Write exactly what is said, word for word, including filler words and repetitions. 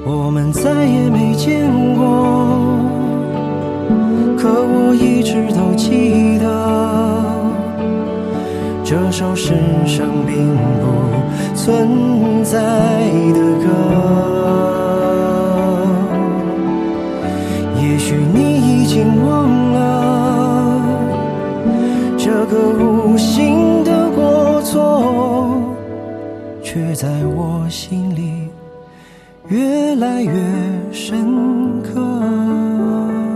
我们再也没见过，可我一直都记得这首世上并不存在的歌。也许你已经忘了这个无心的过错，却在我心里越来越深刻。